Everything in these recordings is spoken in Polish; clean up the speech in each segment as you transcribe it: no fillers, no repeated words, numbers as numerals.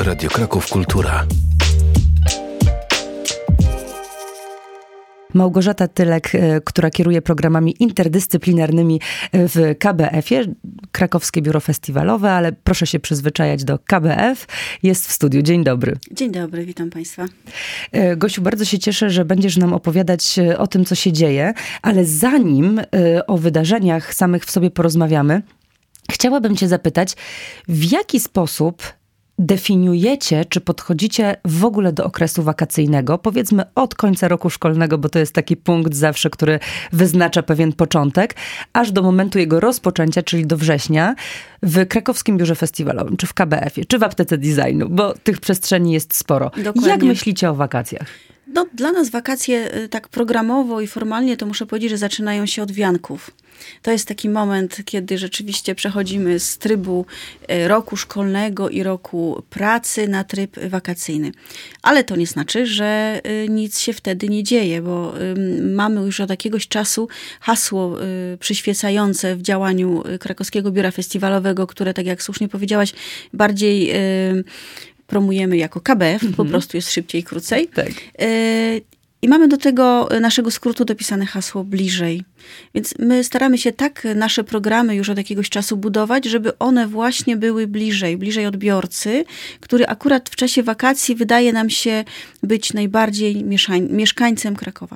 Radio Kraków Kultura. Małgorzata Tylek, która kieruje programami interdyscyplinarnymi w KBF-ie, Krakowskie Biuro Festiwalowe, ale proszę się przyzwyczajać do KBF, jest w studiu. Dzień dobry. Dzień dobry, witam Państwa. Gosiu, bardzo się cieszę, że będziesz nam opowiadać o tym, co się dzieje, ale zanim o wydarzeniach samych w sobie porozmawiamy, chciałabym cię zapytać, w jaki sposób definiujecie, czy podchodzicie w ogóle do okresu wakacyjnego, powiedzmy od końca roku szkolnego, bo to jest taki punkt zawsze, który wyznacza pewien początek, aż do momentu jego rozpoczęcia, czyli do września, w Krakowskim Biurze Festiwalowym, czy w KBF-ie, czy w Aptece Designu, bo tych przestrzeni jest sporo. Dokładnie. Jak myślicie o wakacjach? No, dla nas wakacje tak programowo i formalnie to muszę powiedzieć, że zaczynają się od wianków. To jest taki moment, kiedy rzeczywiście przechodzimy z trybu roku szkolnego i roku pracy na tryb wakacyjny. Ale to nie znaczy, że nic się wtedy nie dzieje, bo mamy już od jakiegoś czasu hasło przyświecające w działaniu Krakowskiego Biura Festiwalowego, które, tak jak słusznie powiedziałaś, bardziej promujemy jako KBF, po prostu jest szybciej, krócej. Tak. I mamy do tego naszego skrótu dopisane hasło bliżej. Więc my staramy się tak nasze programy już od jakiegoś czasu budować, żeby one właśnie były bliżej odbiorcy, który akurat w czasie wakacji wydaje nam się być najbardziej mieszkańcem Krakowa.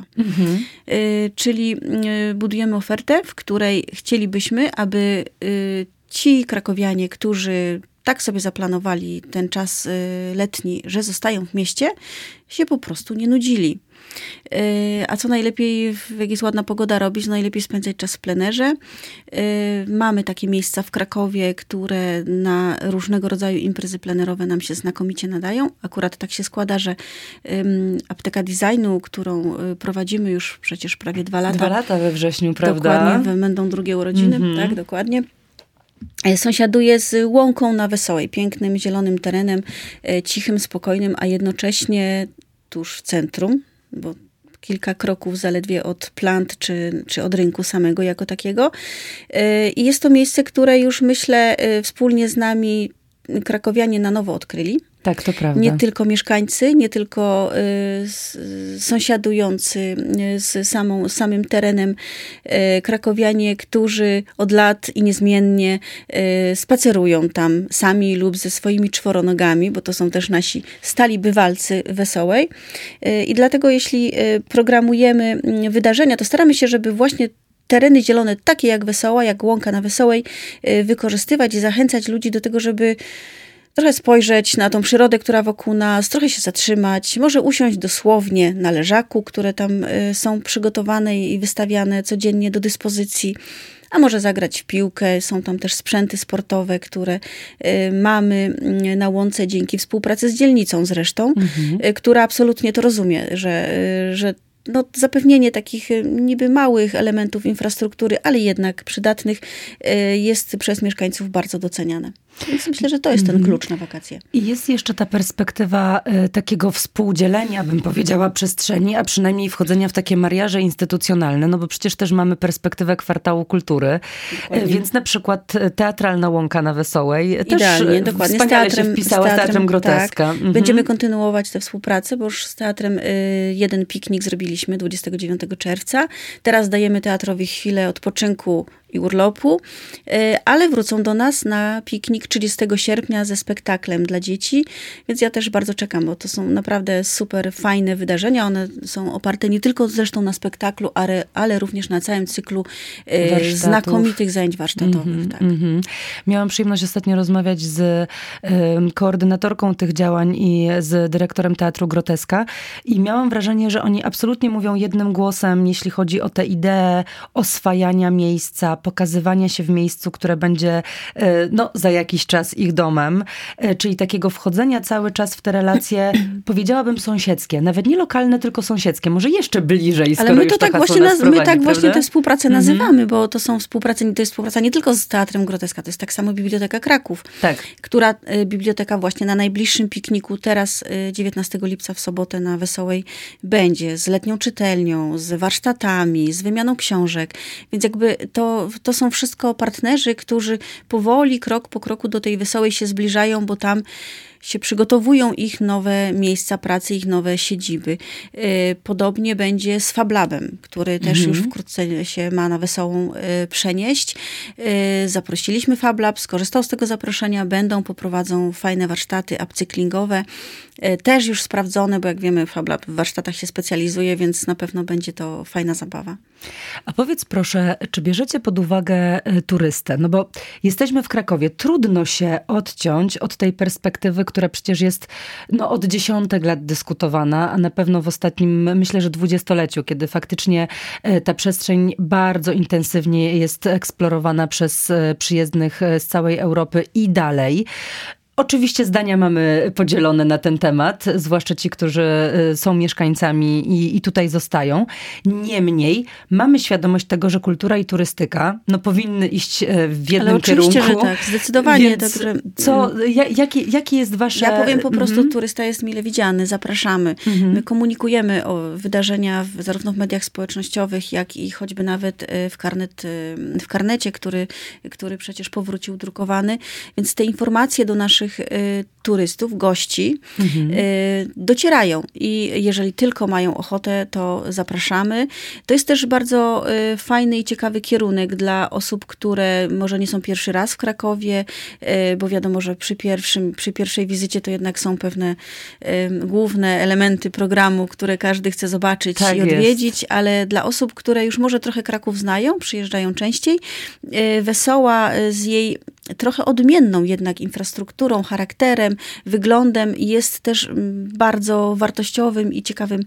Czyli budujemy ofertę, w której chcielibyśmy, aby ci krakowianie, którzy tak sobie zaplanowali ten czas letni, że zostają w mieście, się po prostu nie nudzili. A co najlepiej, jak jest ładna pogoda robić, najlepiej spędzać czas w plenerze. Mamy takie miejsca w Krakowie, które na różnego rodzaju imprezy plenerowe nam się znakomicie nadają. Akurat tak się składa, że Apteka Designu, którą prowadzimy już przecież prawie 2 lata. 2 lata we wrześniu, prawda? Dokładnie, będą drugie urodziny, tak, dokładnie. Sąsiaduje z Łąką na Wesołej, pięknym, zielonym terenem, cichym, spokojnym, a jednocześnie tuż w centrum, bo kilka kroków zaledwie od plant czy od rynku samego jako takiego. I jest to miejsce, które już myślę wspólnie z nami krakowianie na nowo odkryli. Tak, to prawda. Nie tylko mieszkańcy, nie tylko sąsiadujący z samym terenem krakowianie, którzy od lat i niezmiennie spacerują tam sami lub ze swoimi czworonogami, bo to są też nasi stali bywalcy Wesołej. I dlatego jeśli programujemy wydarzenia, to staramy się, żeby właśnie tereny zielone, takie jak Wesoła, jak Łąka na Wesołej, wykorzystywać i zachęcać ludzi do tego, żeby trochę spojrzeć na tą przyrodę, która wokół nas, trochę się zatrzymać, może usiąść dosłownie na leżaku, które tam są przygotowane i wystawiane codziennie do dyspozycji, a może zagrać w piłkę. Są tam też sprzęty sportowe, które mamy na Łące dzięki współpracy z dzielnicą zresztą, która absolutnie to rozumie, że zapewnienie takich niby małych elementów infrastruktury, ale jednak przydatnych, jest przez mieszkańców bardzo doceniane. Więc myślę, że to jest ten klucz na wakacje. I jest jeszcze ta perspektywa takiego współdzielenia, bym powiedziała, przestrzeni, a przynajmniej wchodzenia w takie mariaże instytucjonalne, no bo przecież też mamy perspektywę kwartału kultury. Dokładnie. Więc na przykład Teatralna Łąka na Wesołej Idealnie, też dokładnie. wspaniale się wpisała z Teatrem Groteska. Tak. Będziemy kontynuować tę współpracę, bo już z teatrem jeden piknik zrobiliśmy 29 czerwca. Teraz dajemy teatrowi chwilę odpoczynku i urlopu, ale wrócą do nas na piknik 30 sierpnia ze spektaklem dla dzieci, więc ja też bardzo czekam, bo to są naprawdę super fajne wydarzenia. One są oparte nie tylko zresztą na spektaklu, ale również na całym cyklu znakomitych zajęć warsztatowych. Tak. Miałam przyjemność ostatnio rozmawiać z koordynatorką tych działań i z dyrektorem Teatru Groteska i miałam wrażenie, że oni absolutnie mówią jednym głosem, jeśli chodzi o tę ideę oswajania miejsca, pokazywania się w miejscu, które będzie za jakiś czas ich domem, czyli takiego wchodzenia cały czas w te relacje, powiedziałabym sąsiedzkie, nawet nie lokalne, tylko sąsiedzkie, może jeszcze bliżej, skoro ale my już to tak właśnie my tak właśnie tę współpracę nazywamy, bo to jest współpraca nie tylko z Teatrem Groteska, to jest tak samo Biblioteka Kraków, która biblioteka właśnie na najbliższym pikniku teraz 19 lipca w sobotę na Wesołej będzie z letnią czytelnią, z warsztatami, z wymianą książek, więc jakby to są wszystko partnerzy, którzy powoli, krok po kroku do tej Wesołej się zbliżają, bo tam się przygotowują ich nowe miejsca pracy, ich nowe siedziby. Podobnie będzie z FabLabem, który też już wkrótce się ma na Wesołą przenieść. Zaprosiliśmy FabLab, skorzystał z tego zaproszenia, poprowadzą fajne warsztaty upcyklingowe, też już sprawdzone, bo jak wiemy, FabLab w warsztatach się specjalizuje, więc na pewno będzie to fajna zabawa. A powiedz proszę, czy bierzecie pod uwagę turystę? No bo jesteśmy w Krakowie. Trudno się odciąć od tej perspektywy, która przecież jest od dziesiątek lat dyskutowana, a na pewno w ostatnim, myślę, że 20-leciu, kiedy faktycznie ta przestrzeń bardzo intensywnie jest eksplorowana przez przyjezdnych z całej Europy i dalej. Oczywiście zdania mamy podzielone na ten temat, zwłaszcza ci, którzy są mieszkańcami i tutaj zostają. Niemniej mamy świadomość tego, że kultura i turystyka powinny iść w jednym kierunku. Że tak, zdecydowanie. Więc jakie jest wasze... Ja powiem po prostu, turysta jest mile widziany, zapraszamy. My komunikujemy o wydarzenia zarówno w mediach społecznościowych, jak i choćby nawet w karnecie, który przecież powrócił drukowany. Więc te informacje do naszych turystów, gości docierają i jeżeli tylko mają ochotę, to zapraszamy. To jest też bardzo fajny i ciekawy kierunek dla osób, które może nie są pierwszy raz w Krakowie, bo wiadomo, że przy pierwszej wizycie to jednak są pewne główne elementy programu, które każdy chce zobaczyć i odwiedzić, ale dla osób, które już może trochę Kraków znają, przyjeżdżają częściej, Wesoła z jej trochę odmienną jednak infrastrukturą, charakterem, wyglądem jest też bardzo wartościowym i ciekawym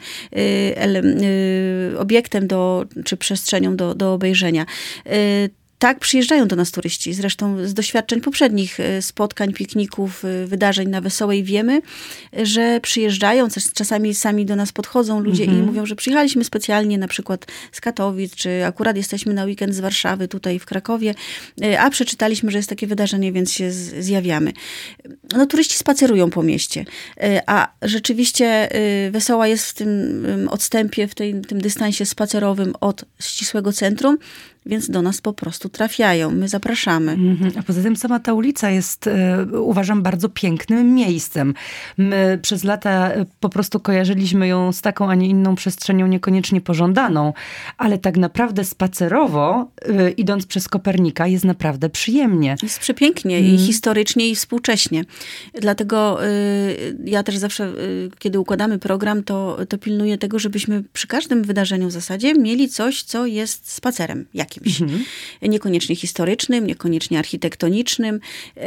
obiektem czy przestrzenią do obejrzenia. Tak, przyjeżdżają do nas turyści. Zresztą z doświadczeń poprzednich spotkań, pikników, wydarzeń na Wesołej wiemy, że przyjeżdżają, czasami sami do nas podchodzą ludzie i mówią, że przyjechaliśmy specjalnie na przykład z Katowic, czy akurat jesteśmy na weekend z Warszawy, tutaj w Krakowie, a przeczytaliśmy, że jest takie wydarzenie, więc się zjawiamy. Turyści spacerują po mieście, a rzeczywiście Wesoła jest w tym odstępie, w tym dystansie spacerowym od ścisłego centrum, więc do nas po prostu trafiają. My zapraszamy. A poza tym sama ta ulica jest, uważam, bardzo pięknym miejscem. My przez lata po prostu kojarzyliśmy ją z taką, a nie inną przestrzenią niekoniecznie pożądaną, ale tak naprawdę spacerowo, idąc przez Kopernika, jest naprawdę przyjemnie. Jest przepięknie i historycznie, i współcześnie. Dlatego ja też zawsze, kiedy układamy program, to pilnuję tego, żebyśmy przy każdym wydarzeniu w zasadzie mieli coś, co jest spacerem jakimś. Niekoniecznie historycznym, niekoniecznie architektonicznym,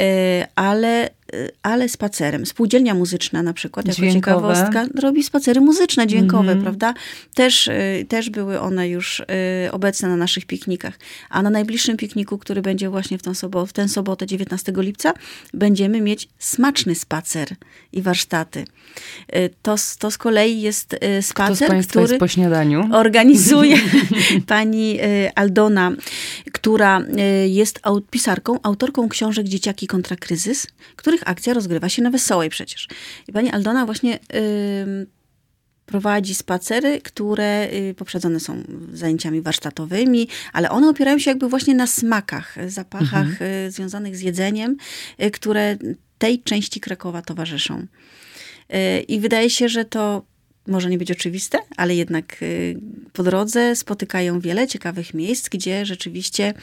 ale spacerem. Spółdzielnia muzyczna na przykład, jako ciekawostka, robi spacery muzyczne, dźwiękowe, prawda? Też były one już obecne na naszych piknikach. A na najbliższym pikniku, który będzie właśnie w tę sobotę 19 lipca, będziemy mieć smaczny spacer i warsztaty. To z kolei jest spacer, który jest po śniadaniu? Organizuje pani Aldona, która jest pisarką, autorką książek Dzieciaki kontra kryzys, których akcja rozgrywa się na Wesołej przecież. I pani Aldona właśnie prowadzi spacery, które poprzedzone są zajęciami warsztatowymi, ale one opierają się jakby właśnie na smakach, zapachach związanych z jedzeniem, które tej części Krakowa towarzyszą. I wydaje się, że to może nie być oczywiste, ale jednak po drodze spotykają wiele ciekawych miejsc, gdzie rzeczywiście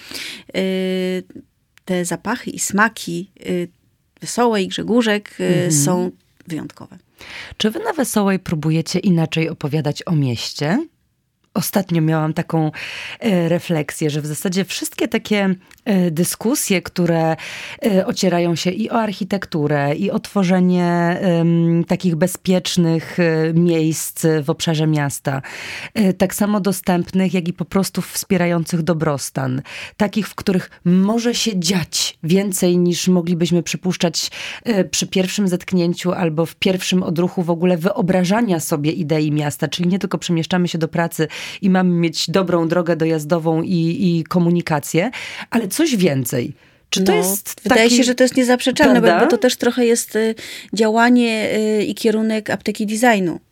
te zapachy i smaki Wesołej, Grzegórzek są wyjątkowe. Czy wy na Wesołej próbujecie inaczej opowiadać o mieście? Ostatnio miałam taką refleksję, że w zasadzie wszystkie takie dyskusje, które ocierają się i o architekturę, i o tworzenie takich bezpiecznych miejsc w obszarze miasta, tak samo dostępnych, jak i po prostu wspierających dobrostan, takich, w których może się dziać więcej niż moglibyśmy przypuszczać przy pierwszym zetknięciu albo w pierwszym odruchu w ogóle wyobrażania sobie idei miasta, czyli nie tylko przemieszczamy się do pracy i mamy mieć dobrą drogę dojazdową i komunikację, ale coś więcej. Czy to jest wydaje się, że to jest niezaprzeczalne, bo to też trochę jest działanie i kierunek apteki designu.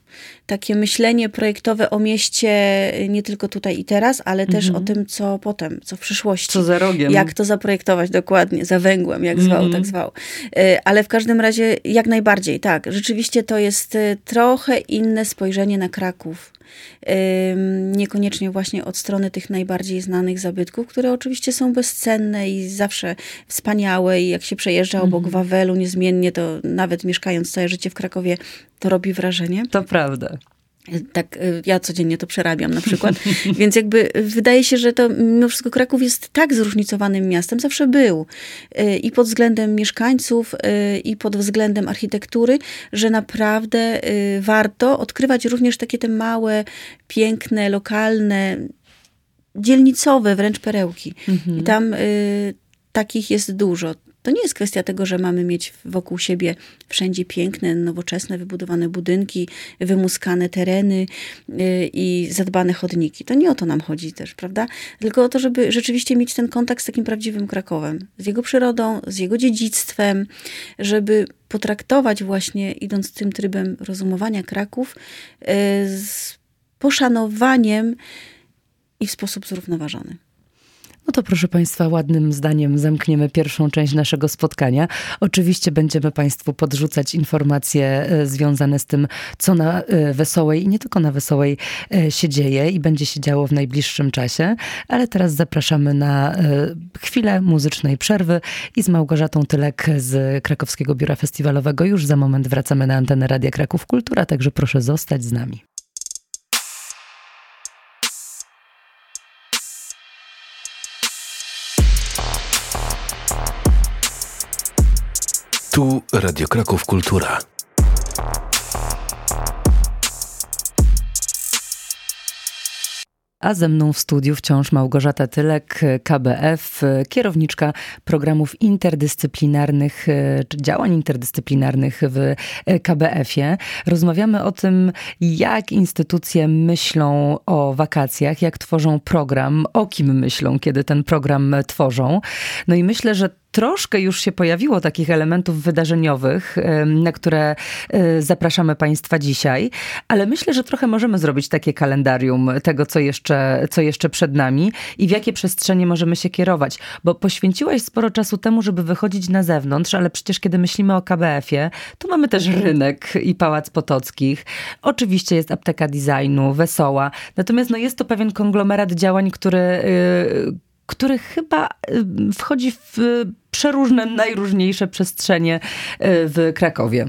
takie myślenie projektowe o mieście nie tylko tutaj i teraz, ale też o tym, co potem, co w przyszłości. Co za rogiem. Jak to zaprojektować dokładnie, za węgłem, jak zwał, tak zwał. Ale w każdym razie jak najbardziej, tak. Rzeczywiście to jest trochę inne spojrzenie na Kraków. Niekoniecznie właśnie od strony tych najbardziej znanych zabytków, które oczywiście są bezcenne i zawsze wspaniałe i jak się przejeżdża obok Wawelu niezmiennie, to nawet mieszkając całe życie w Krakowie, to robi wrażenie. To prawda. Tak, ja codziennie to przerabiam na przykład. Więc jakby wydaje się, że to mimo wszystko Kraków jest tak zróżnicowanym miastem, zawsze był. I pod względem mieszkańców, i pod względem architektury, że naprawdę warto odkrywać również takie te małe, piękne, lokalne, dzielnicowe wręcz perełki. I tam takich jest dużo. To nie jest kwestia tego, że mamy mieć wokół siebie wszędzie piękne, nowoczesne, wybudowane budynki, wymuskane tereny i zadbane chodniki. To nie o to nam chodzi też, prawda? Tylko o to, żeby rzeczywiście mieć ten kontakt z takim prawdziwym Krakowem. Z jego przyrodą, z jego dziedzictwem, żeby potraktować właśnie, idąc tym trybem rozumowania Kraków, z poszanowaniem i w sposób zrównoważony. No to proszę Państwa, ładnym zdaniem zamkniemy pierwszą część naszego spotkania. Oczywiście będziemy Państwu podrzucać informacje związane z tym, co na Wesołej i nie tylko na Wesołej się dzieje i będzie się działo w najbliższym czasie. Ale teraz zapraszamy na chwilę muzycznej przerwy i z Małgorzatą Tylek z Krakowskiego Biura Festiwalowego już za moment wracamy na antenę Radia Kraków Kultura, także proszę zostać z nami. Tu Radio Kraków Kultura. A ze mną w studiu wciąż Małgorzata Tylek, KBF, kierowniczka programów interdyscyplinarnych, czy działań interdyscyplinarnych w KBF-ie. Rozmawiamy o tym, jak instytucje myślą o wakacjach, jak tworzą program, o kim myślą, kiedy ten program tworzą. No i myślę, że troszkę już się pojawiło takich elementów wydarzeniowych, na które zapraszamy Państwa dzisiaj, ale myślę, że trochę możemy zrobić takie kalendarium tego, co jeszcze przed nami i w jakie przestrzenie możemy się kierować. Bo poświęciłaś sporo czasu temu, żeby wychodzić na zewnątrz, ale przecież kiedy myślimy o KBF-ie, to mamy też rynek i Pałac Potockich. Oczywiście jest apteka designu, Wesoła. Natomiast no, jest to pewien konglomerat działań, który chyba wchodzi w przeróżne, najróżniejsze przestrzenie w Krakowie.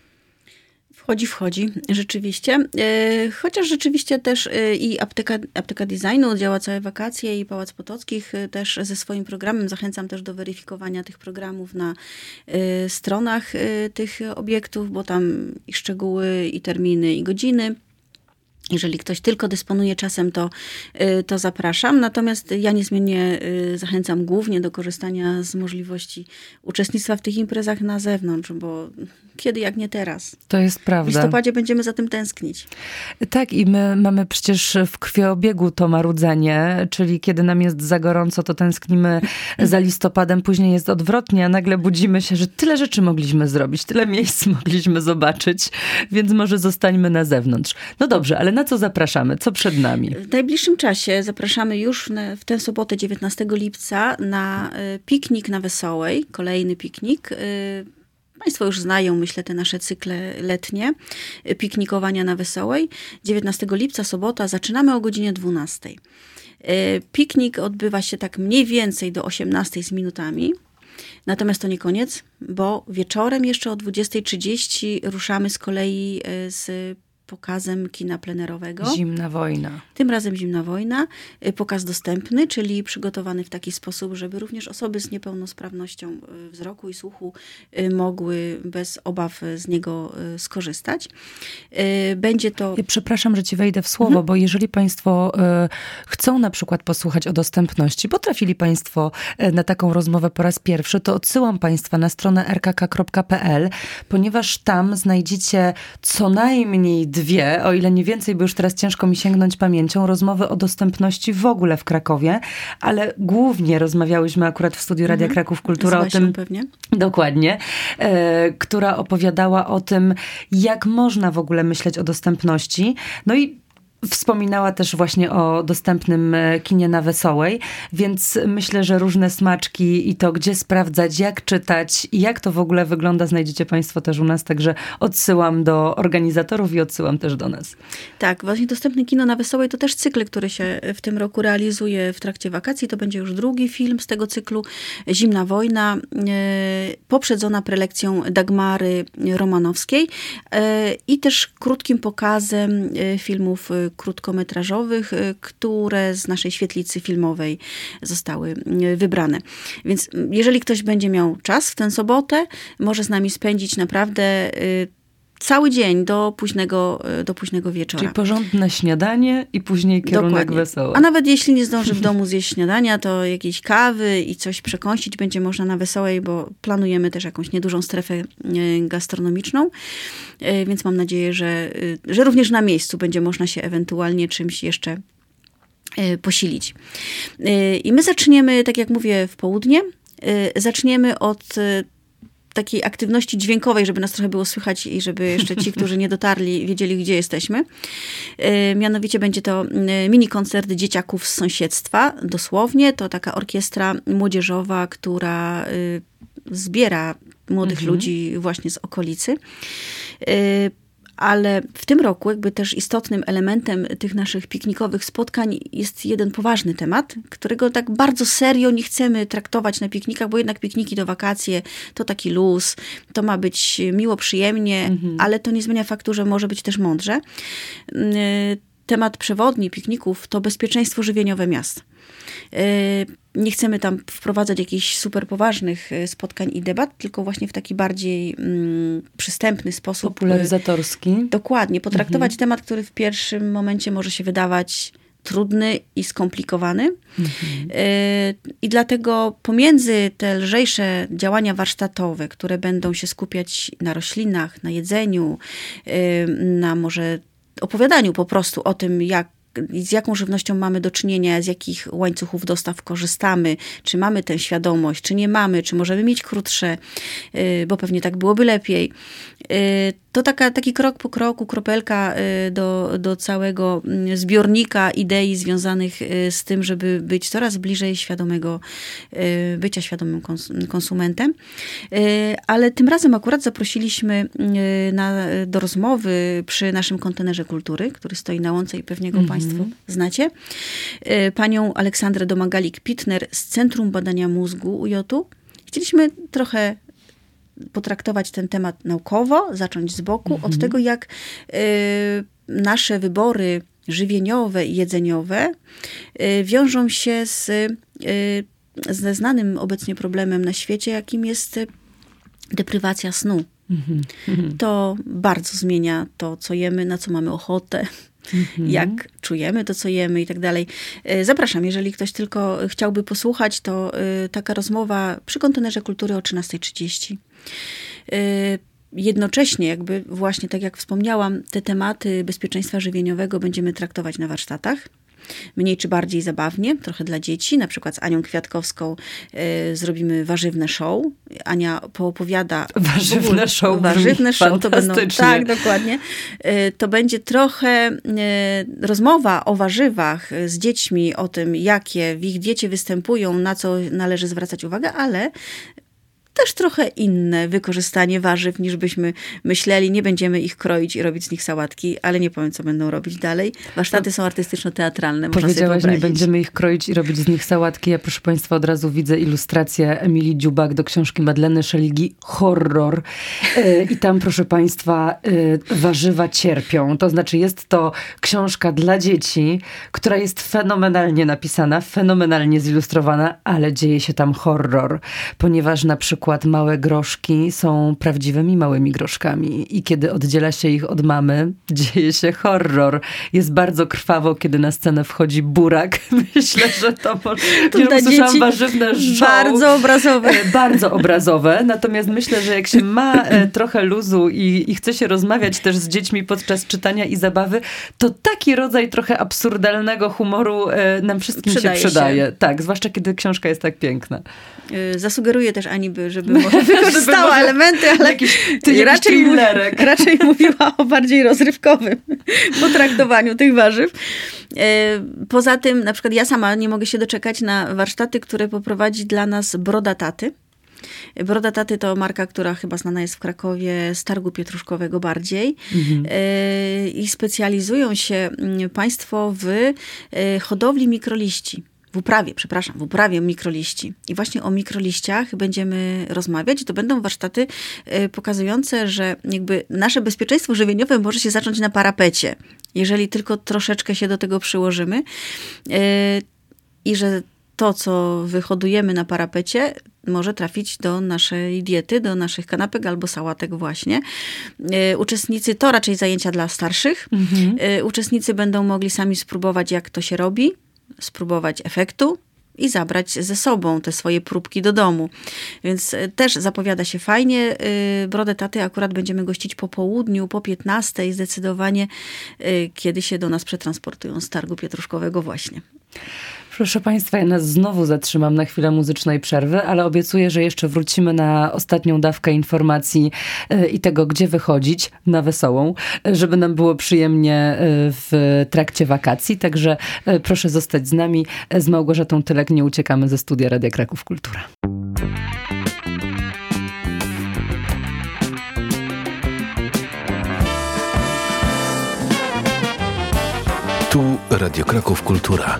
Wchodzi, rzeczywiście. Chociaż rzeczywiście też i apteka designu działa całe wakacje i Pałac Potockich też ze swoim programem. Zachęcam też do weryfikowania tych programów na stronach tych obiektów, bo tam i szczegóły, i terminy, i godziny. Jeżeli ktoś tylko dysponuje czasem, to zapraszam. Natomiast ja niezmiennie zachęcam głównie do korzystania z możliwości uczestnictwa w tych imprezach na zewnątrz, bo kiedy jak nie teraz. To jest prawda. W listopadzie będziemy za tym tęsknić. Tak, i my mamy przecież w krwiobiegu to marudzenie, czyli kiedy nam jest za gorąco, to tęsknimy za listopadem, później jest odwrotnie, a nagle budzimy się, że tyle rzeczy mogliśmy zrobić, tyle miejsc mogliśmy zobaczyć, więc może zostańmy na zewnątrz. No dobrze, ale na co zapraszamy? Co przed nami? W najbliższym czasie zapraszamy już w tę sobotę 19 lipca na piknik na Wesołej. Kolejny piknik. Państwo już znają, myślę, te nasze cykle letnie piknikowania na Wesołej. 19 lipca, sobota, zaczynamy o godzinie 12. Piknik odbywa się tak mniej więcej do 18 z minutami. Natomiast to nie koniec, bo wieczorem jeszcze o 20:30 ruszamy z kolei z pokazem kina plenerowego. Zimna wojna. Tym razem Zimna wojna. Pokaz dostępny, czyli przygotowany w taki sposób, żeby również osoby z niepełnosprawnością wzroku i słuchu mogły bez obaw z niego skorzystać. Będzie to... Ja przepraszam, że ci wejdę w słowo, bo jeżeli Państwo chcą na przykład posłuchać o dostępności, bo trafili Państwo na taką rozmowę po raz pierwszy, to odsyłam Państwa na stronę rkk.pl, ponieważ tam znajdziecie co najmniej 2, o ile nie więcej, bo już teraz ciężko mi sięgnąć pamięcią, rozmowy o dostępności w ogóle w Krakowie, ale głównie rozmawiałyśmy akurat w studiu Radia Kraków Kultura o tym, pewnie. Dokładnie, która opowiadała o tym, jak można w ogóle myśleć o dostępności. No i wspominała też właśnie o dostępnym kinie na Wesołej, więc myślę, że różne smaczki i to, gdzie sprawdzać, jak czytać i jak to w ogóle wygląda, znajdziecie Państwo też u nas, także odsyłam do organizatorów i odsyłam też do nas. Tak, właśnie dostępne kino na Wesołej to też cykl, który się w tym roku realizuje w trakcie wakacji. To będzie już drugi film z tego cyklu, Zimna wojna, poprzedzona prelekcją Dagmary Romanowskiej i też krótkim pokazem filmów krótkometrażowych, które z naszej świetlicy filmowej zostały wybrane. Więc jeżeli ktoś będzie miał czas w tę sobotę, może z nami spędzić naprawdę cały dzień do późnego wieczora. Czyli porządne śniadanie i później kierunek Dokładnie. Wesoły. A nawet jeśli nie zdąży w domu zjeść śniadania, to jakieś kawy i coś przekąsić będzie można na Wesołej, bo planujemy też jakąś niedużą strefę gastronomiczną. Więc mam nadzieję, że również na miejscu będzie można się ewentualnie czymś jeszcze posilić. I my zaczniemy, tak jak mówię, w południe. Zaczniemy od takiej aktywności dźwiękowej, żeby nas trochę było słychać i żeby jeszcze ci, którzy nie dotarli, wiedzieli, gdzie jesteśmy. Mianowicie będzie to mini koncert dzieciaków z sąsiedztwa. Dosłownie to taka orkiestra młodzieżowa, która zbiera młodych ludzi właśnie z okolicy. Ale w tym roku jakby też istotnym elementem tych naszych piknikowych spotkań jest jeden poważny temat, którego tak bardzo serio nie chcemy traktować na piknikach, bo jednak pikniki to wakacje, to taki luz, to ma być miło, przyjemnie, ale to nie zmienia faktu, że może być też mądrze. Temat przewodni pikników to bezpieczeństwo żywieniowe miast. Nie chcemy tam wprowadzać jakichś super poważnych spotkań i debat, tylko właśnie w taki bardziej przystępny sposób. Popularyzatorski. Dokładnie. Potraktować temat, który w pierwszym momencie może się wydawać trudny i skomplikowany. I dlatego pomiędzy te lżejsze działania warsztatowe, które będą się skupiać na roślinach, na jedzeniu, na może opowiadaniu po prostu o tym, z jaką żywnością mamy do czynienia, z jakich łańcuchów dostaw korzystamy, czy mamy tę świadomość, czy nie mamy, czy możemy mieć krótsze, bo pewnie tak byłoby lepiej. To taki krok po kroku, kropelka do całego zbiornika idei związanych z tym, żeby być coraz bliżej bycia świadomym konsumentem. Ale tym razem akurat zaprosiliśmy do rozmowy przy naszym kontenerze kultury, który stoi na łące i pewnie go Państwo znacie, panią Aleksandrę Domagalik-Pitner z Centrum Badania Mózgu UJ-u. Chcieliśmy trochę potraktować ten temat naukowo, zacząć z boku, od tego, jak nasze wybory żywieniowe i jedzeniowe wiążą się ze znanym obecnie problemem na świecie, jakim jest deprywacja snu. To bardzo zmienia to, co jemy, na co mamy ochotę, jak czujemy to, co jemy i tak dalej. Zapraszam, jeżeli ktoś tylko chciałby posłuchać, to taka rozmowa przy kontenerze kultury o 13:30. Jednocześnie jakby właśnie, tak jak wspomniałam, te tematy bezpieczeństwa żywieniowego będziemy traktować na warsztatach. Mniej czy bardziej zabawnie, trochę dla dzieci. Na przykład z Anią Kwiatkowską zrobimy warzywne show. Ania poopowiada... Warzywne show to będą... Tak, dokładnie. To będzie trochę rozmowa o warzywach z dziećmi, o tym, jakie w ich diecie występują, na co należy zwracać uwagę, ale też trochę inne wykorzystanie warzyw, niż byśmy myśleli. Nie będziemy ich kroić i robić z nich sałatki, ale nie powiem, co będą robić dalej. Warsztaty są artystyczno-teatralne. Powiedziałaś, nie będziemy ich kroić i robić z nich sałatki. Ja, proszę Państwa, od razu widzę ilustrację Emilii Dziubak do książki Madleny Szeligi Horror. I tam, proszę Państwa, warzywa cierpią. To znaczy, jest to książka dla dzieci, która jest fenomenalnie napisana, fenomenalnie zilustrowana, ale dzieje się tam horror, ponieważ na przykład przykład małe groszki są prawdziwymi małymi groszkami i kiedy oddziela się ich od mamy, dzieje się horror. Jest bardzo krwawo, kiedy na scenę wchodzi burak. Myślę, że to może... Usłyszałam warzywne show. Bardzo obrazowe. Bardzo obrazowe. Natomiast myślę, że jak się ma trochę luzu i chce się rozmawiać też z dziećmi podczas czytania i zabawy, to taki rodzaj trochę absurdalnego humoru nam wszystkim się przydaje. Tak, zwłaszcza kiedy książka jest tak piękna. Zasugeruję też Ani, żeby może wykorzystała elementy, ale raczej mówiła o bardziej rozrywkowym potraktowaniu tych warzyw. Poza tym, na przykład ja sama nie mogę się doczekać na warsztaty, które poprowadzi dla nas Broda Taty. Broda Taty to marka, która chyba znana jest w Krakowie z targu pietruszkowego bardziej. I specjalizują się państwo w hodowli mikroliści. W uprawie mikroliści. I właśnie o mikroliściach będziemy rozmawiać. To będą warsztaty pokazujące, że jakby nasze bezpieczeństwo żywieniowe może się zacząć na parapecie, jeżeli tylko troszeczkę się do tego przyłożymy. I że to, co wyhodujemy na parapecie, może trafić do naszej diety, do naszych kanapek albo sałatek właśnie. Uczestnicy, to raczej zajęcia dla starszych. Uczestnicy będą mogli sami spróbować, jak to się robi, spróbować efektu i zabrać ze sobą te swoje próbki do domu. Więc też zapowiada się fajnie. Brodę Taty akurat będziemy gościć po południu, po 15:00 zdecydowanie, kiedy się do nas przetransportują z targu pietruszkowego właśnie. Proszę Państwa, ja nas znowu zatrzymam na chwilę muzycznej przerwy, ale obiecuję, że jeszcze wrócimy na ostatnią dawkę informacji i tego, gdzie wychodzić na wesołą, żeby nam było przyjemnie w trakcie wakacji. Także proszę zostać z nami. Z Małgorzatą Tylek nie uciekamy ze studia Radia Kraków Kultura. Tu Radio Kraków Kultura.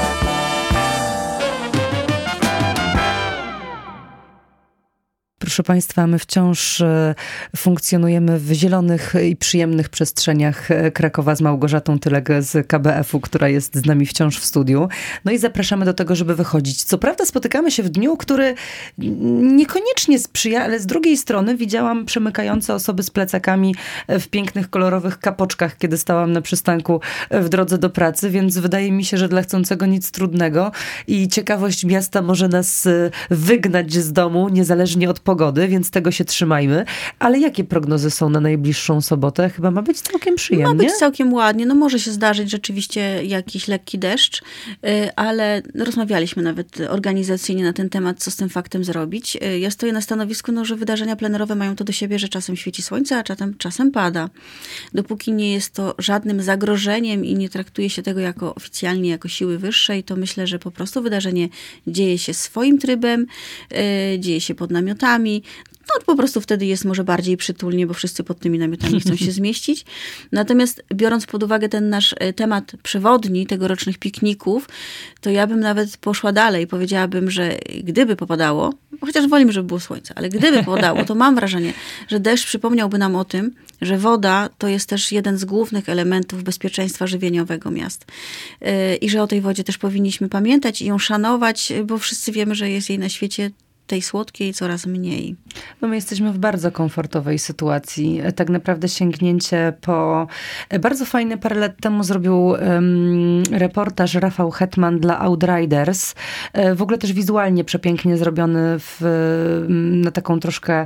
Proszę Państwa, my wciąż funkcjonujemy w zielonych i przyjemnych przestrzeniach Krakowa z Małgorzatą Tylek z KBF-u, która jest z nami wciąż w studiu. No i zapraszamy do tego, żeby wychodzić. Co prawda spotykamy się w dniu, który niekoniecznie sprzyja, ale z drugiej strony widziałam przemykające osoby z plecakami w pięknych, kolorowych kapoczkach, kiedy stałam na przystanku w drodze do pracy, więc wydaje mi się, że dla chcącego nic trudnego i ciekawość miasta może nas wygnać z domu, niezależnie od pogody, więc tego się trzymajmy. Ale jakie prognozy są na najbliższą sobotę? Chyba ma być całkiem przyjemnie. Ma być całkiem ładnie. No może się zdarzyć rzeczywiście jakiś lekki deszcz, ale rozmawialiśmy nawet organizacyjnie na ten temat, co z tym faktem zrobić. Ja stoję na stanowisku, że wydarzenia plenerowe mają to do siebie, że czasem świeci słońce, a czasem pada. Dopóki nie jest to żadnym zagrożeniem i nie traktuje się tego oficjalnie jako siły wyższej, to myślę, że po prostu wydarzenie dzieje się swoim trybem, dzieje się pod namiotami. No po prostu wtedy jest może bardziej przytulnie, bo wszyscy pod tymi namiotami chcą się zmieścić. Natomiast biorąc pod uwagę ten nasz temat przewodni tegorocznych pikników, to ja bym nawet poszła dalej. Powiedziałabym, że gdyby popadało, chociaż wolimy, żeby było słońce, ale gdyby popadało, to mam wrażenie, że deszcz przypomniałby nam o tym, że woda to jest też jeden z głównych elementów bezpieczeństwa żywieniowego miast. I że o tej wodzie też powinniśmy pamiętać i ją szanować, bo wszyscy wiemy, że jest jej na świecie tej słodkiej coraz mniej. No my jesteśmy w bardzo komfortowej sytuacji. Tak naprawdę sięgnięcie po... Bardzo fajny parę lat temu zrobił reportaż Rafał Hetman dla Outriders. W ogóle też wizualnie przepięknie zrobiony na taką troszkę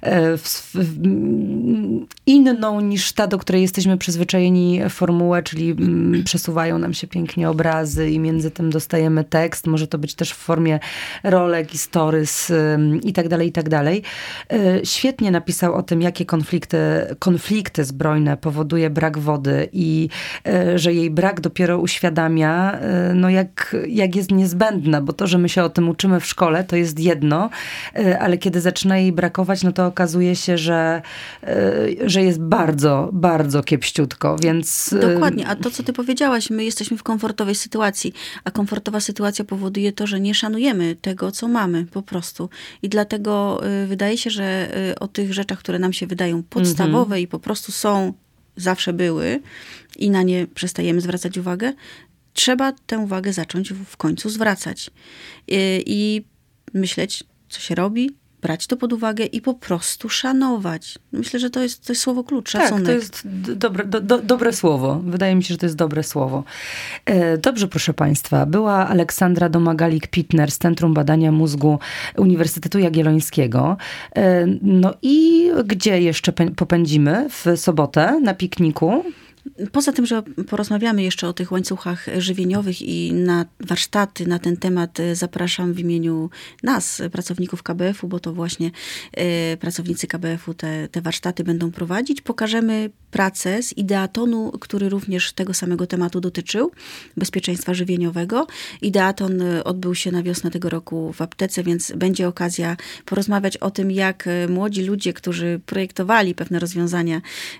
inną niż ta, do której jesteśmy przyzwyczajeni formułę, czyli przesuwają nam się pięknie obrazy i między tym dostajemy tekst. Może to być też w formie rolek i stories i tak dalej, i tak dalej. Świetnie napisał o tym, jakie konflikty zbrojne powoduje brak wody i że jej brak dopiero uświadamia, no jak jest niezbędna, bo to, że my się o tym uczymy w szkole, to jest jedno, ale kiedy zaczyna jej brakować, no to okazuje się, że jest bardzo, bardzo kiepściutko, więc... Dokładnie, a to, co ty powiedziałaś, my jesteśmy w komfortowej sytuacji, a komfortowa sytuacja powoduje to, że nie szanujemy tego, co mamy po prostu. I dlatego wydaje się, że o tych rzeczach, które nam się wydają podstawowe i po prostu są, zawsze były i na nie przestajemy zwracać uwagę, trzeba tę uwagę zacząć w końcu zwracać. I myśleć, co się robi, brać to pod uwagę i po prostu szanować. Myślę, że to jest słowo klucz, tak, szacunek. to jest dobre słowo. Wydaje mi się, że to jest dobre słowo. Dobrze, proszę Państwa. Była Aleksandra Domagalik-Pitner z Centrum Badania Mózgu Uniwersytetu Jagiellońskiego. No i gdzie jeszcze popędzimy w sobotę na pikniku? Poza tym, że porozmawiamy jeszcze o tych łańcuchach żywieniowych i na warsztaty na ten temat zapraszam w imieniu nas, pracowników KBF-u, bo to właśnie pracownicy KBF-u te warsztaty będą prowadzić. Pokażemy pracę z Ideatonu, który również tego samego tematu dotyczył, bezpieczeństwa żywieniowego. Ideaton odbył się na wiosnę tego roku w aptece, więc będzie okazja porozmawiać o tym, jak młodzi ludzie, którzy projektowali pewne rozwiązania,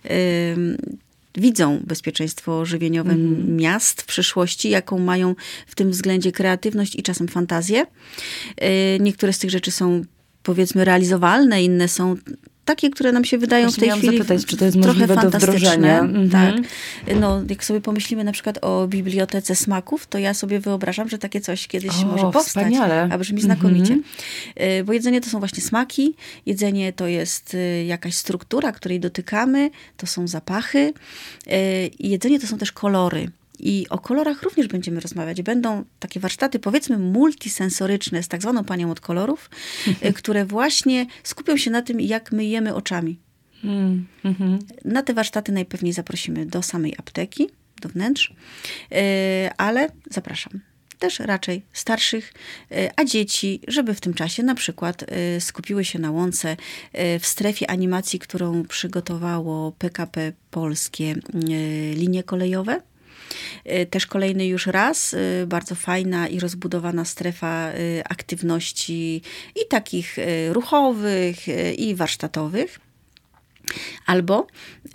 widzą bezpieczeństwo żywieniowe miast w przyszłości, jaką mają w tym względzie kreatywność i czasem fantazję. Niektóre z tych rzeczy są, powiedzmy, realizowalne, inne są takie, które nam się wydają w tej chwili zapytać, czy to jest trochę możliwe do wdrożenia. Tak. No, jak sobie pomyślimy na przykład o bibliotece smaków, to ja sobie wyobrażam, że takie coś kiedyś może powstać. Wspaniale. A brzmi znakomicie. Bo jedzenie to są właśnie smaki, jedzenie to jest jakaś struktura, której dotykamy, to są zapachy. I jedzenie to są też kolory. I o kolorach również będziemy rozmawiać. Będą takie warsztaty, powiedzmy, multisensoryczne z tak zwaną panią od kolorów, które właśnie skupią się na tym, jak my jemy oczami. Na te warsztaty najpewniej zaprosimy do samej apteki, do wnętrz, ale zapraszam też raczej starszych, a dzieci, żeby w tym czasie na przykład skupiły się na łące w strefie animacji, którą przygotowało PKP Polskie Linie Kolejowe. Też kolejny już raz, bardzo fajna i rozbudowana strefa aktywności i takich ruchowych, i warsztatowych. Albo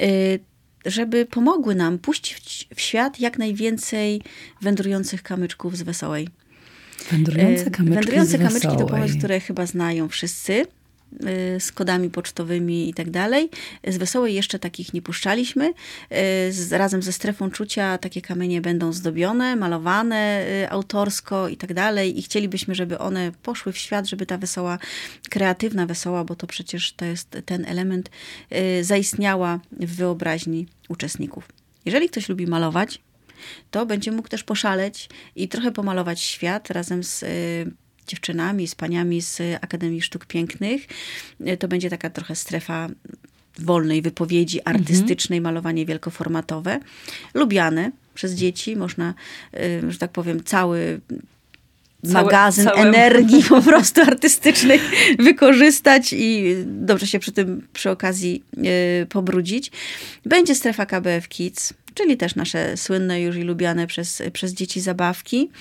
żeby pomogły nam puścić w świat jak najwięcej wędrujących kamyczków z Wesołej. Wędrujące kamyczki to pomysł, które chyba znają wszyscy, z kodami pocztowymi i tak dalej. Z Wesołej jeszcze takich nie puszczaliśmy. Razem ze strefą czucia takie kamienie będą zdobione, malowane autorsko i tak dalej. I chcielibyśmy, żeby one poszły w świat, żeby ta kreatywna Wesoła, bo to przecież to jest ten element, zaistniała w wyobraźni uczestników. Jeżeli ktoś lubi malować, to będzie mógł też poszaleć i trochę pomalować świat razem z dziewczynami, z paniami z Akademii Sztuk Pięknych. To będzie taka trochę strefa wolnej wypowiedzi artystycznej, malowanie wielkoformatowe. Lubiane przez dzieci. Można, że tak powiem, cały magazyn energii po prostu artystycznej wykorzystać i dobrze się przy okazji pobrudzić. Będzie strefa KBF Kids, czyli też nasze słynne już i lubiane przez dzieci zabawki.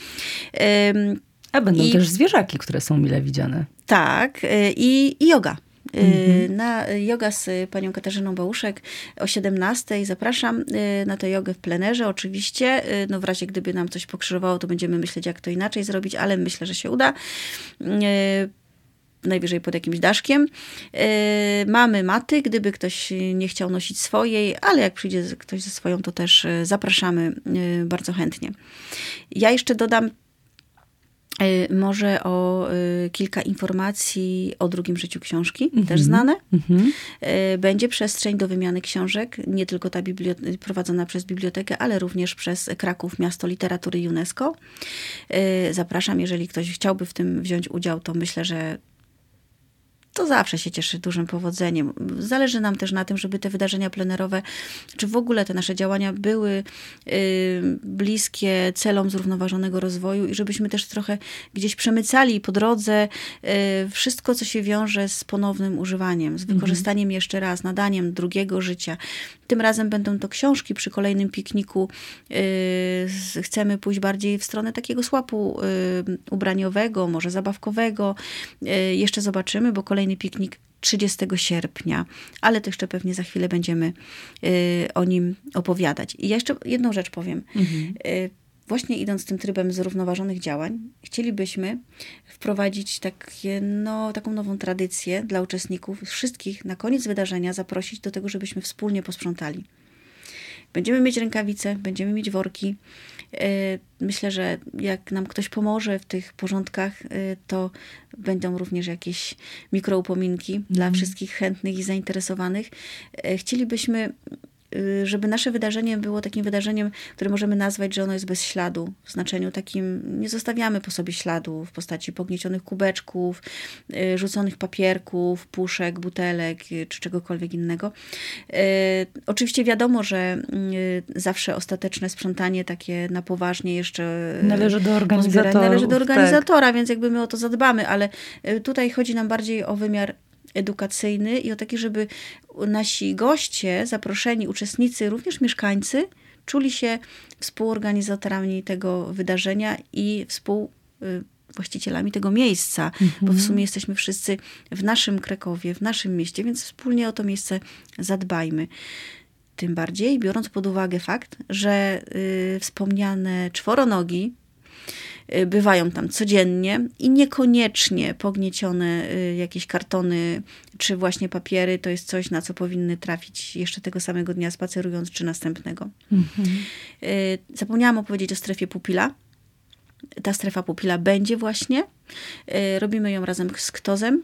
A będą też zwierzaki, które są mile widziane. Tak. I yoga. Na yoga z panią Katarzyną Bałuszek o 17:00 zapraszam na tę jogę w plenerze. Oczywiście, no w razie gdyby nam coś pokrzyżowało, to będziemy myśleć, jak to inaczej zrobić, ale myślę, że się uda. Najwyżej pod jakimś daszkiem. Mamy maty, gdyby ktoś nie chciał nosić swojej, ale jak przyjdzie ktoś ze swoją, to też zapraszamy bardzo chętnie. Ja jeszcze dodam może o kilka informacji o drugim życiu książki, też znane. Będzie przestrzeń do wymiany książek, nie tylko ta prowadzona przez bibliotekę, ale również przez Kraków, Miasto Literatury UNESCO. Zapraszam, jeżeli ktoś chciałby w tym wziąć udział, to myślę, że to zawsze się cieszy dużym powodzeniem. Zależy nam też na tym, żeby te wydarzenia plenerowe, czy w ogóle te nasze działania były bliskie celom zrównoważonego rozwoju i żebyśmy też trochę gdzieś przemycali po drodze wszystko, co się wiąże z ponownym używaniem, z wykorzystaniem jeszcze raz, nadaniem drugiego życia. Tym razem będą to książki. Przy kolejnym pikniku chcemy pójść bardziej w stronę takiego słapu ubraniowego, może zabawkowego. Jeszcze zobaczymy, bo kolejny piknik 30 sierpnia, ale to jeszcze pewnie za chwilę będziemy o nim opowiadać. I jeszcze jedną rzecz powiem. Właśnie idąc tym trybem zrównoważonych działań, chcielibyśmy wprowadzić taką nową tradycję dla uczestników, wszystkich na koniec wydarzenia zaprosić do tego, żebyśmy wspólnie posprzątali. Będziemy mieć rękawice, będziemy mieć worki. Myślę, że jak nam ktoś pomoże w tych porządkach, to będą również jakieś mikroupominki dla wszystkich chętnych i zainteresowanych. Chcielibyśmy, żeby nasze wydarzenie było takim wydarzeniem, które możemy nazwać, że ono jest bez śladu. W znaczeniu takim, nie zostawiamy po sobie śladu w postaci pogniecionych kubeczków, rzuconych papierków, puszek, butelek czy czegokolwiek innego. Oczywiście wiadomo, że zawsze ostateczne sprzątanie takie na poważnie jeszcze należy do organizatora, tak. Więc jakby my o to zadbamy, ale tutaj chodzi nam bardziej o wymiar edukacyjny i o taki, żeby nasi goście, zaproszeni uczestnicy, również mieszkańcy, czuli się współorganizatorami tego wydarzenia i współwłaścicielami tego miejsca, bo w sumie jesteśmy wszyscy w naszym Krakowie, w naszym mieście, więc wspólnie o to miejsce zadbajmy. Tym bardziej, biorąc pod uwagę fakt, że wspomniane czworonogi bywają tam codziennie i niekoniecznie pogniecione jakieś kartony czy właśnie papiery to jest coś, na co powinny trafić jeszcze tego samego dnia spacerując czy następnego. Zapomniałam opowiedzieć o strefie pupila. Ta strefa pupila będzie właśnie. Robimy ją razem z KTOZ-em.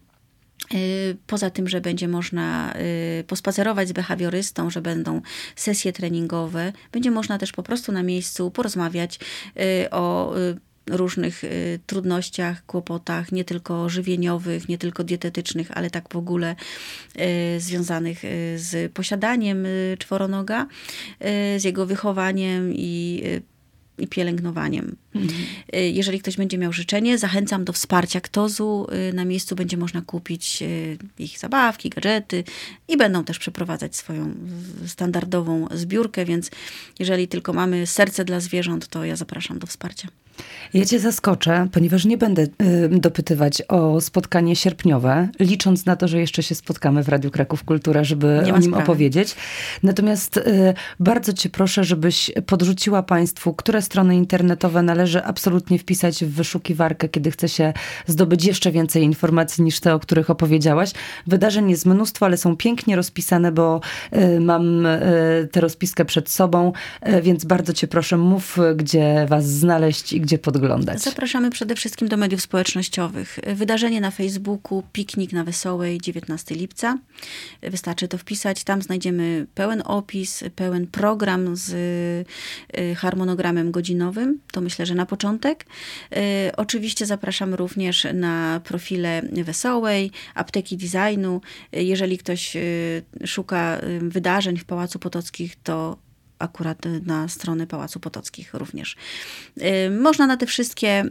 Poza tym, że będzie można pospacerować z behawiorystą, że będą sesje treningowe, będzie można też po prostu na miejscu porozmawiać o różnych trudnościach, kłopotach, nie tylko żywieniowych, nie tylko dietetycznych, ale tak w ogóle związanych z posiadaniem czworonoga, z jego wychowaniem i pielęgnowaniem. Jeżeli ktoś będzie miał życzenie, zachęcam do wsparcia KTOZ-u. Na miejscu będzie można kupić ich zabawki, gadżety i będą też przeprowadzać swoją standardową zbiórkę, więc jeżeli tylko mamy serce dla zwierząt, to ja zapraszam do wsparcia. Ja cię zaskoczę, ponieważ nie będę dopytywać o spotkanie sierpniowe, licząc na to, że jeszcze się spotkamy w Radiu Kraków Kultura, żeby o nim opowiedzieć. Natomiast bardzo cię proszę, żebyś podrzuciła państwu, które strony internetowe należy absolutnie wpisać w wyszukiwarkę, kiedy chce się zdobyć jeszcze więcej informacji niż te, o których opowiedziałaś. Wydarzeń jest mnóstwo, ale są pięknie rozpisane, bo mam tę rozpiskę przed sobą, więc bardzo cię proszę, mów, gdzie was znaleźć i gdzie podglądać. Zapraszamy przede wszystkim do mediów społecznościowych. Wydarzenie na Facebooku, piknik na Wesołej, 19 lipca. Wystarczy to wpisać. Tam znajdziemy pełen opis, pełen program z harmonogramem godzinowym. To myślę, że na początek. Oczywiście zapraszamy również na profile Wesołej, Apteki Designu. Jeżeli ktoś szuka wydarzeń w Pałacu Potockich, to akurat na stronę Pałacu Potockich również. Można na te wszystkie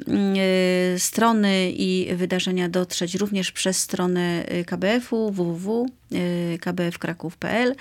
strony i wydarzenia dotrzeć również przez stronę KBF-u www.kbfkraków.pl,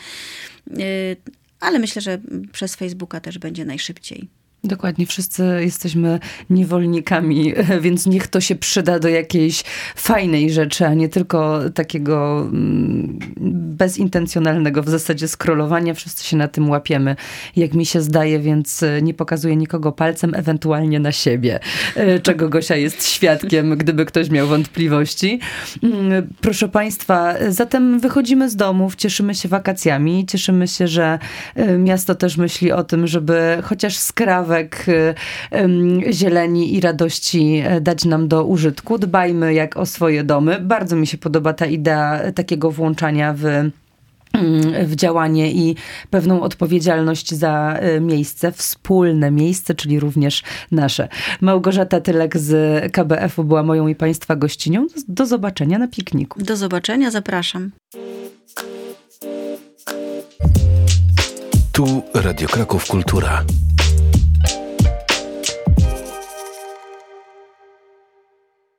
ale myślę, że przez Facebooka też będzie najszybciej. Dokładnie, wszyscy jesteśmy niewolnikami, więc niech to się przyda do jakiejś fajnej rzeczy, a nie tylko takiego bezintencjonalnego w zasadzie scrollowania. Wszyscy się na tym łapiemy, jak mi się zdaje, więc nie pokazuję nikogo palcem, ewentualnie na siebie, czego Gosia jest świadkiem, gdyby ktoś miał wątpliwości. Proszę państwa, zatem wychodzimy z domów, cieszymy się wakacjami, cieszymy się, że miasto też myśli o tym, żeby chociaż skrawek zieleni i radości dać nam do użytku. Dbajmy jak o swoje domy. Bardzo mi się podoba ta idea takiego włączania w działanie i pewną odpowiedzialność za miejsce, wspólne miejsce, czyli również nasze. Małgorzata Tylek z KBF-u była moją i państwa gościnią. Do zobaczenia na pikniku. Do zobaczenia, zapraszam. Tu Radio Kraków Kultura.